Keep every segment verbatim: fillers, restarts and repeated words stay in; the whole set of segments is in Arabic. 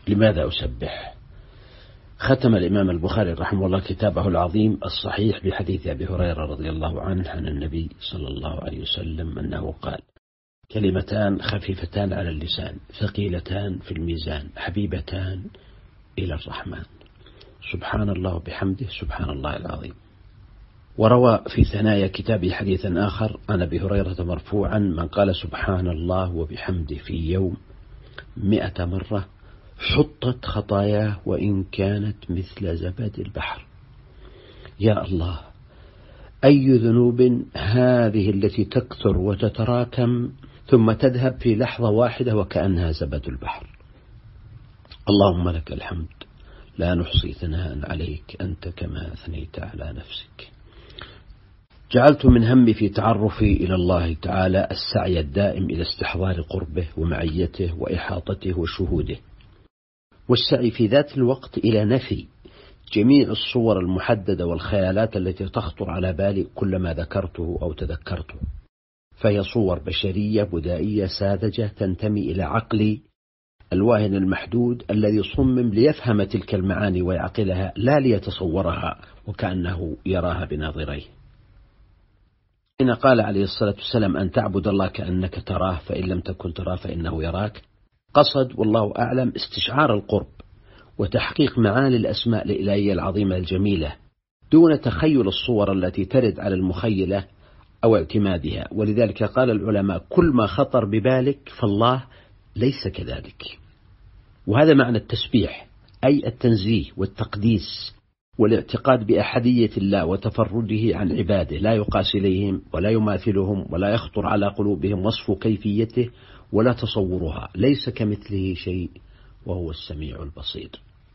لماذا أسبح؟ ختم الإمام البخاري رحمه الله كتابه العظيم الصحيح بحديث أبي هريرة رضي الله عنه عن النبي صلى الله عليه وسلم أنه قال: كلمتان خفيفتان على اللسان ثقيلتان في الميزان حبيبتان إلى الرحمن، سبحان الله وبحمده سبحان الله العظيم. وروى في ثنايا كتابه حديثا آخر عن أبي هريرة مرفوعا: من قال سبحان الله وبحمده في يوم مئة مرة حطت خطاياه وإن كانت مثل زبد البحر. يا الله، أي ذنوب هذه التي تكثر وتتراكم ثم تذهب في لحظة واحدة وكأنها زبد البحر. اللهم لك الحمد، لا نحصي ثناء عليك أنت كما أثنيت على نفسك. جعلت من همي في تعرفي إلى الله تعالى السعي الدائم إلى استحضار قربه ومعيته وإحاطته وشهوده، والسعي في ذات الوقت إلى نفي جميع الصور المحددة والخيالات التي تخطر على بالي كلما ذكرته أو تذكرته، فهي صور بشرية بدائية ساذجة تنتمي إلى عقلي الواهن المحدود الذي صمم ليفهم تلك المعاني ويعقلها لا ليتصورها وكأنه يراها بناظريه. حين قال عليه الصلاة والسلام: أن تعبد الله كأنك تراه فإن لم تكن تراه فإنه يراك، قصد والله أعلم استشعار القرب وتحقيق معاني الأسماء الإلهية العظيمة الجميلة دون تخيل الصور التي ترد على المخيلة أو اعتمادها. ولذلك قال العلماء: كل ما خطر ببالك فالله ليس كذلك. وهذا معنى التسبيح، أي التنزيه والتقديس والاعتقاد بأحدية الله وتفرده عن عباده، لا يقاس إليهم ولا يماثلهم ولا يخطر على قلوبهم وصف كيفيته ولا تصورها، ليس كمثله شيء وهو السميع البصير.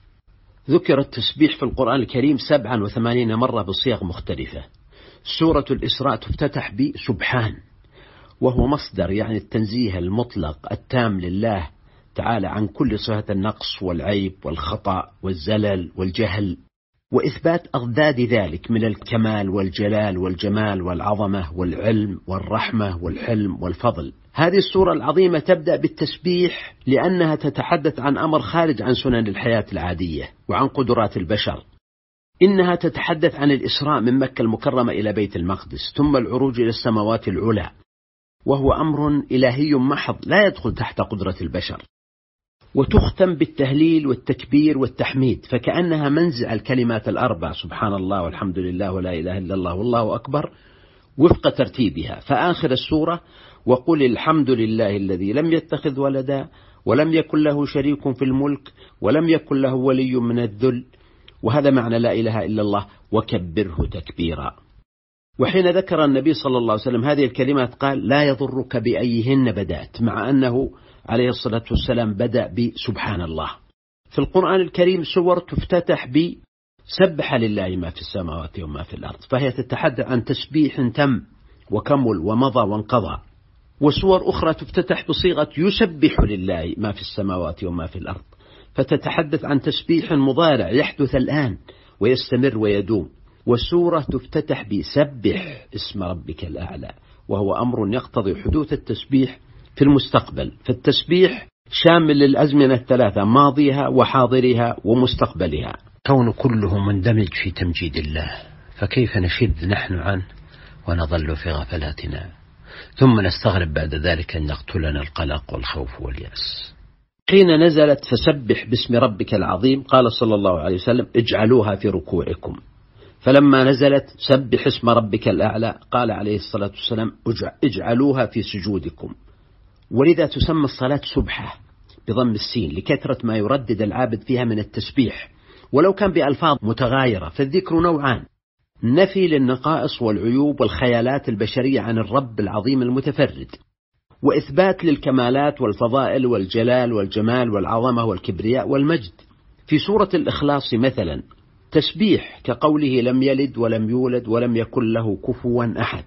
ذكر التسبيح في القرآن الكريم سبعا وثمانين مرة بصيغ مختلفة. سورة الإسراء تفتتح بسبحان، وهو مصدر يعني التنزيه المطلق التام لله تعالى عن كل صفة النقص والعيب والخطأ والزلل والجهل، وإثبات أضداد ذلك من الكمال والجلال والجمال والعظمة والعلم والرحمة والحلم والفضل. هذه السورة العظيمة تبدأ بالتسبيح لأنها تتحدث عن أمر خارج عن سنن الحياة العادية وعن قدرات البشر. إنها تتحدث عن الإسراء من مكة المكرمة إلى بيت المقدس ثم العروج إلى السماوات العلى، وهو أمر إلهي محض لا يدخل تحت قدرة البشر. وتختم بالتهليل والتكبير والتحميد، فكأنها منزع الكلمات الأربع سبحان الله والحمد لله ولا إله إلا الله والله أكبر وفق ترتيبها. فآخر السورة: وقل الحمد لله الذي لم يتخذ ولدا ولم يكن له شريك في الملك ولم يكن له ولي من الذل، وهذا معنى لا إله إلا الله، وكبره تكبيرا. وحين ذكر النبي صلى الله عليه وسلم هذه الكلمات قال: لا يضرك بأيهن بدأت، مع أنه عليه الصلاة والسلام بدأ بسبحان الله. في القرآن الكريم سور تفتتح بسبح لله ما في السماوات وما في الأرض، فهي تتحدث عن تسبيح تم وكمل ومضى وانقضى. وسور أخرى تفتتح بصيغة يسبح لله ما في السماوات وما في الأرض، فتتحدث عن تسبيح مضارع يحدث الآن ويستمر ويدوم. وسورة تفتتح بسبح اسم ربك الأعلى، وهو أمر يقتضي حدوث التسبيح في المستقبل، فالتسبيح شامل للأزمنة الثلاثة ماضيها وحاضرها ومستقبلها، كون كله مندمج في تمجيد الله، فكيف نشذ نحن عنه ونظل في غفلاتنا ثم نستغرب بعد ذلك أن يقتلنا القلق والخوف واليأس. حين نزلت فسبح باسم ربك العظيم قال صلى الله عليه وسلم: اجعلوها في ركوعكم. فلما نزلت سبح اسم ربك الأعلى قال عليه الصلاة والسلام: اجعلوها في سجودكم. ولذا تسمى الصلاة سبحة بضم السين لكثرة ما يردد العابد فيها من التسبيح، ولو كان بألفاظ متغايرة. فالذكر نوعان: نفي للنقائص والعيوب والخيالات البشرية عن الرب العظيم المتفرد، وإثبات للكمالات والفضائل والجلال والجمال والعظمة والكبرياء والمجد. في سورة الإخلاص مثلا تسبيح كقوله: لم يلد ولم يولد ولم يكن له كفوا أحد،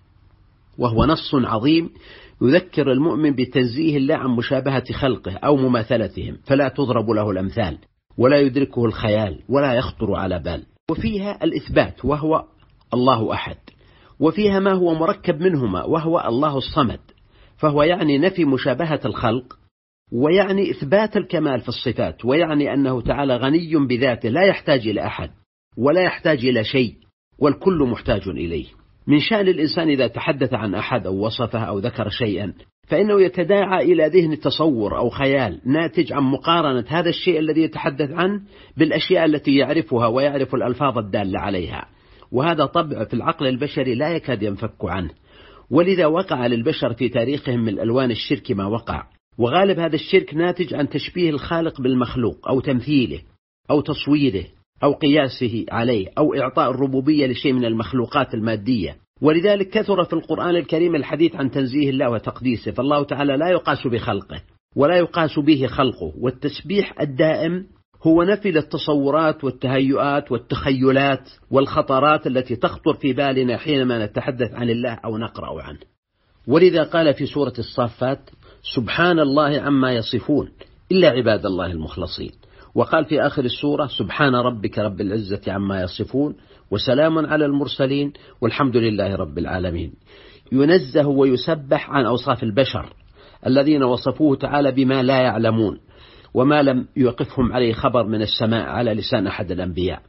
وهو نص عظيم يذكر المؤمن بتنزيه الله عن مشابهة خلقه أو مماثلتهم، فلا تضرب له الأمثال ولا يدركه الخيال ولا يخطر على بال. وفيها الإثبات وهو الله أحد، وفيها ما هو مركب منهما وهو الله الصمد، فهو يعني نفي مشابهة الخلق ويعني إثبات الكمال في الصفات، ويعني أنه تعالى غني بذاته لا يحتاج إلى أحد ولا يحتاج إلى شيء، والكل محتاج إليه. من شأن الإنسان إذا تحدث عن أحد أو وصفه أو ذكر شيئا فإنه يتداعى إلى ذهن تصور أو خيال ناتج عن مقارنة هذا الشيء الذي يتحدث عنه بالأشياء التي يعرفها ويعرف الألفاظ الدالة عليها، وهذا طبع في العقل البشري لا يكاد ينفك عنه. ولذا وقع للبشر في تاريخهم من ألوان الشرك ما وقع، وغالب هذا الشرك ناتج عن تشبيه الخالق بالمخلوق أو تمثيله أو تصويره أو قياسه عليه أو إعطاء الربوبية لشيء من المخلوقات المادية. ولذلك كثر في القرآن الكريم الحديث عن تنزيه الله وتقديسه، فالله تعالى لا يقاس بخلقه ولا يقاس به خلقه. والتسبيح الدائم هو نفي للتصورات والتهيؤات والتخيلات والخطرات التي تخطر في بالنا حينما نتحدث عن الله أو نقرأ عنه. ولذا قال في سورة الصافات: سبحان الله عما يصفون إلا عباد الله المخلصين. وقال في آخر السورة: سبحان ربك رب العزة عما يصفون وسلام على المرسلين والحمد لله رب العالمين. ينزه ويسبح عن أوصاف البشر الذين وصفوه تعالى بما لا يعلمون وما لم يوقفهم عليه خبر من السماء على لسان أحد الأنبياء.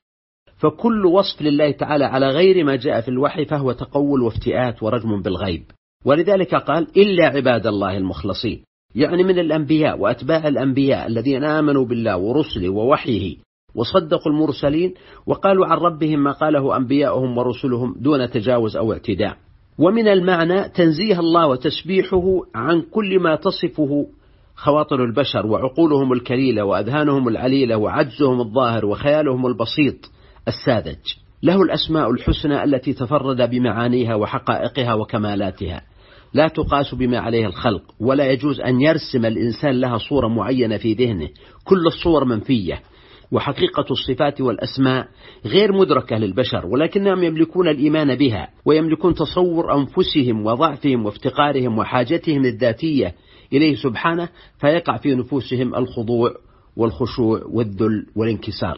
فكل وصف لله تعالى على غير ما جاء في الوحي فهو تقول وافتئات ورجم بالغيب. ولذلك قال: إلا عباد الله المخلصين، يعني من الأنبياء وأتباع الأنبياء الذين آمنوا بالله ورسله ووحيه وصدقوا المرسلين وقالوا عن ربهم ما قاله أنبياؤهم ورسلهم دون تجاوز أو اعتداء. ومن المعنى تنزيه الله وتسبيحه عن كل ما تصفه خواطر البشر وعقولهم الكليلة وأذهانهم العليلة وعجزهم الظاهر وخيالهم البسيط الساذج. له الأسماء الحسنى التي تفرد بمعانيها وحقائقها وكمالاتها، لا تقاس بما عليه الخلق، ولا يجوز أن يرسم الإنسان لها صورة معينة في ذهنه. كل الصور منفية، وحقيقة الصفات والأسماء غير مدركة للبشر، ولكنهم يملكون الإيمان بها ويملكون تصور أنفسهم وضعفهم وافتقارهم وحاجتهم الذاتية إليه سبحانه، فيقع في نفوسهم الخضوع والخشوع والذل والانكسار.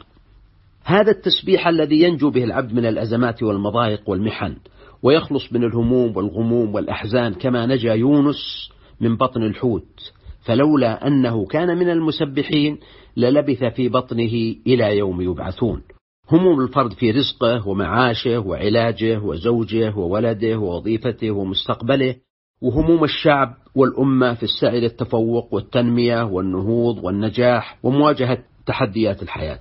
هذا التسبيح الذي ينجو به العبد من الأزمات والمضايق والمحن، ويخلص من الهموم والغموم والأحزان كما نجا يونس من بطن الحوت، فلولا أنه كان من المسبحين للبث في بطنه إلى يوم يبعثون. هموم الفرد في رزقه ومعاشه وعلاجه وزوجه وولده ووظيفته ومستقبله، وهموم الشعب والأمة في السعي للتفوق والتنمية والنهوض والنجاح ومواجهة تحديات الحياة.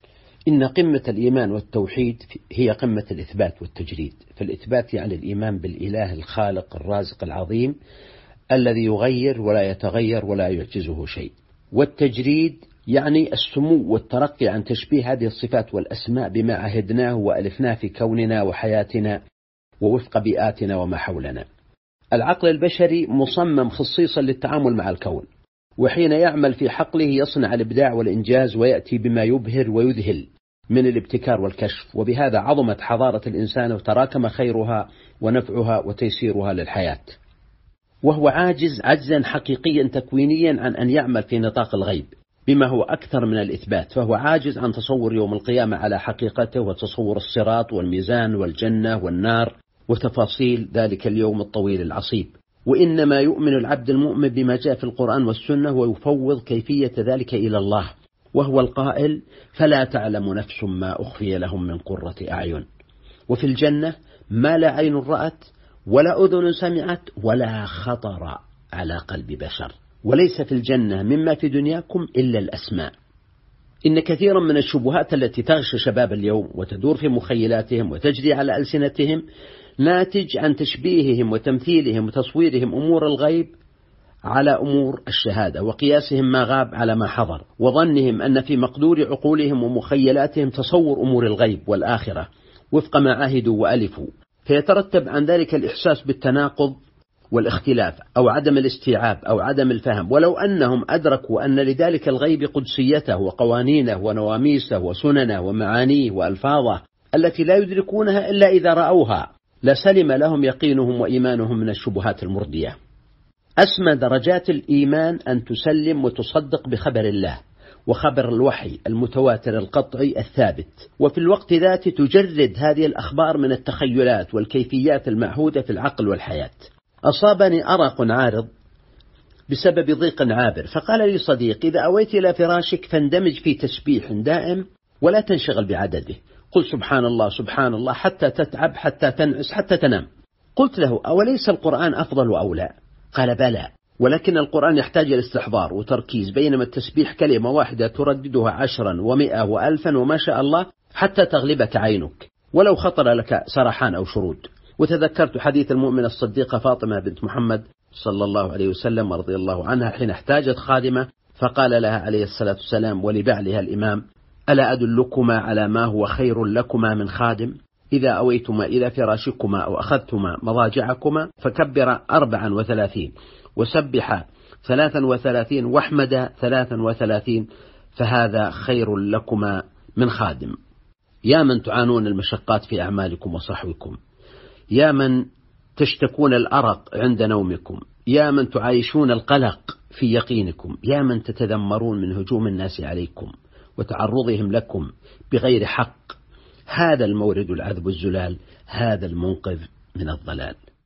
إن قمة الإيمان والتوحيد هي قمة الإثبات والتجريد. فالإثبات يعني الإيمان بالإله الخالق الرازق العظيم الذي يغير ولا يتغير ولا يعجزه شيء. والتجريد يعني السمو والترقي عن تشبيه هذه الصفات والأسماء بما عهدناه وألفناه في كوننا وحياتنا ووفق بيئاتنا وما حولنا. العقل البشري مصمم خصيصا للتعامل مع الكون، وحين يعمل في حقله يصنع الإبداع والإنجاز ويأتي بما يبهر ويذهل من الابتكار والكشف. وبهذا عظمت حضارة الإنسان وتراكم خيرها ونفعها وتيسيرها للحياة. وهو عاجز عجزا حقيقيا تكوينيا عن أن يعمل في نطاق الغيب بما هو أكثر من الإثبات، فهو عاجز عن تصور يوم القيامة على حقيقته وتصور الصراط والميزان والجنة والنار وتفاصيل ذلك اليوم الطويل العصيب. وإنما يؤمن العبد المؤمن بما جاء في القرآن والسنة ويفوض كيفية ذلك إلى الله، وهو القائل: فلا تعلم نفس ما أخفي لهم من قرة أعين. وفي الجنة ما لا عين رأت ولا أذن سمعت ولا خطر على قلب بشر. وليس في الجنة مما في دنياكم إلا الأسماء. إن كثيرا من الشبهات التي تغشى شباب اليوم وتدور في مخيلاتهم وتجري على ألسنتهم ناتج عن تشبيههم وتمثيلهم وتصويرهم أمور الغيب على أمور الشهادة، وقياسهم ما غاب على ما حضر، وظنهم أن في مقدور عقولهم ومخيلاتهم تصور أمور الغيب والآخرة وفق ما عهدوا وألفوا، فيترتب عن ذلك الإحساس بالتناقض والاختلاف أو عدم الاستيعاب أو عدم الفهم، ولو أنهم أدركوا أن لذلك الغيب قدسيته وقوانينه ونواميسه وسننه ومعانيه وألفاظه التي لا يدركونها إلا إذا رأوها، لسلم لهم يقينهم وإيمانهم من الشبهات المردية. أسمى درجات الإيمان أن تسلم وتصدق بخبر الله وخبر الوحي المتواتر القطعي الثابت، وفي الوقت ذاته تجرد هذه الأخبار من التخيلات والكيفيات المعهودة في العقل والحياة. أصابني أرق عارض بسبب ضيق عابر، فقال لي صديق: إذا أويت إلى فراشك فاندمج في تسبيح دائم ولا تنشغل بعدده، قل سبحان الله سبحان الله حتى تتعب، حتى تنعس، حتى تنام. قلت له: أوليس القرآن أفضل أو لا؟ قال: بلى، ولكن القرآن يحتاج إلى استحضار وتركيز، بينما التسبيح كلمة واحدة ترددها عشرا ومئة وألفا وما شاء الله حتى تغلبك عينك، ولو خطر لك سرحان أو شرود. وتذكرت حديث المؤمنة الصديقة فاطمة بنت محمد صلى الله عليه وسلم رضي الله عنها حين احتاجت خادمة، فقال لها عليه الصلاة والسلام ولبعلها الإمام: ألا أدلكما على ما هو خير لكما من خادم؟ إذا أويتما إلى فراشكما أو أخذتما مضاجعكما فكبر أربعا وثلاثين، وسبح ثلاثا وثلاثين، واحمد ثلاثا وثلاثين، فهذا خير لكما من خادم. يا من تعانون المشقات في أعمالكم وصحوكم، يا من تشتكون الأرق عند نومكم، يا من تعايشون القلق في يقينكم، يا من تتذمرون من هجوم الناس عليكم وتعرضهم لكم بغير حق، هذا المورد العذب الزلال، هذا المنقذ من الضلال.